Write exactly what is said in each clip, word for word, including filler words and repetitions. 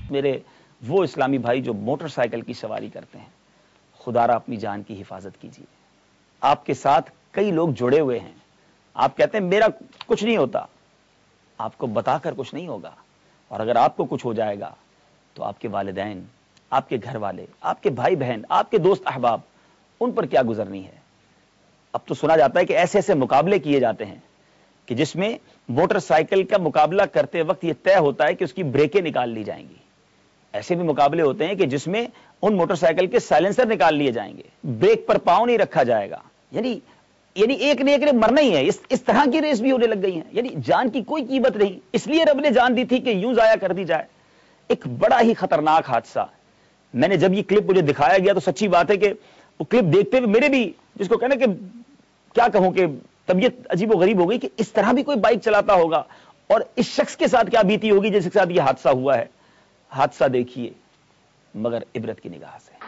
میرے وہ اسلامی بھائی جو موٹر سائیکل کی سواری کرتے ہیں، خدارا اپنی جان کی حفاظت کیجیے. آپ کے ساتھ کئی لوگ جڑے ہوئے ہیں. آپ کہتے ہیں میرا کچھ نہیں ہوتا، آپ کو بتا کر کچھ نہیں ہوگا. اور اگر آپ کو کچھ ہو جائے گا تو آپ کے والدین، آپ کے گھر والے، آپ کے بھائی بہن، آپ کے دوست احباب، ان پر کیا گزرنی ہے. اب تو سنا جاتا ہے کہ ایسے ایسے مقابلے کیے جاتے ہیں کہ جس میں موٹر سائیکل کا مقابلہ کرتے وقت یہ طے ہوتا ہے کہ اس کی بریکیں نکال لی جائیں گی. ایسے بھی مقابلے ہوتے ہیں کہ جس میں ان موٹر سائیکل کے سائلنسر نکال لیے جائیں گے، بریک پر پاؤں نہیں رکھا جائے گا. یعنی یعنی ایک نے ایک نے مرنا ہی ہے. اس اس طرح کی ریس بھی ہونے لگ گئی ہیں. یعنی جان کی کوئی قیمت نہیں. اس لیے رب نے جان دی تھی کہ یوں ضائع کر دی جائے. ایک بڑا ہی خطرناک حادثہ. میں نے جب یہ کلپ مجھے دکھایا گیا تو سچی بات ہے کہ وہ کلپ دیکھتے ہوئے میرے بھی، جس کو کہنا کہ کیا کہوں کہ طبیعت عجیب و غریب ہو گئی کہ اس طرح بھی کوئی بائک چلاتا ہوگا اور اس شخص کے ساتھ کیا بیتی ہوگی جس کے ساتھ یہ حادثہ ہوا ہے. حادثہ دیکھیے مگر عبرت کی نگاہ سے.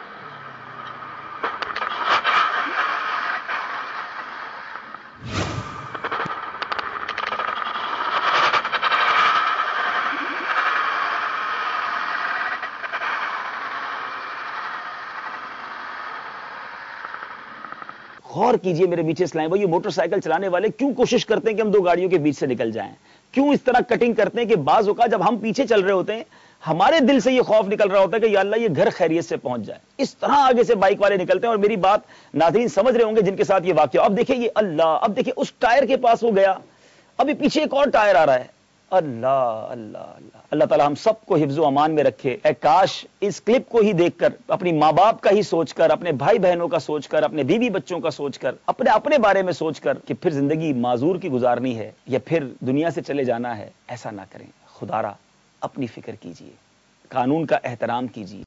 غور کیجئے میرے میٹھے اسلام بھائی، یہ موٹر سائیکل چلانے والے کیوں کوشش کرتے ہیں کہ ہم دو گاڑیوں کے بیچ سے نکل جائیں؟ کیوں اس طرح کٹنگ کرتے ہیں کہ بعض اوقات جب ہم پیچھے چل رہے ہوتے ہیں ہمارے دل سے یہ خوف نکل رہا ہوتا ہے کہ یا اللہ یہ گھر خیریت سے پہنچ جائے. اس طرح آگے سے بائک والے نکلتے ہیں. اور میری بات ناظرین سمجھ رہے ہوں گے جن کے ساتھ یہ واقعہ. اب دیکھیں یہ اللہ، اب دیکھیں اس ٹائر کے پاس وہ گیا، ابھی پیچھے ایک اور ٹائر آ رہا ہے. اللہ اللہ اللہ اللہ تعالی ہم سب کو حفظ و امان میں رکھے. اے کاش اس کلپ کو ہی دیکھ کر، اپنی ماں باپ کا ہی سوچ کر، اپنے بھائی بہنوں کا سوچ کر، اپنے بیوی بچوں کا سوچ کر، اپنے اپنے بارے میں سوچ کر کہ پھر زندگی معذور کی گزارنی ہے یا پھر دنیا سے چلے جانا ہے، ایسا نہ کریں. خدارا اپنی فکر کیجیے، قانون کا احترام کیجیے.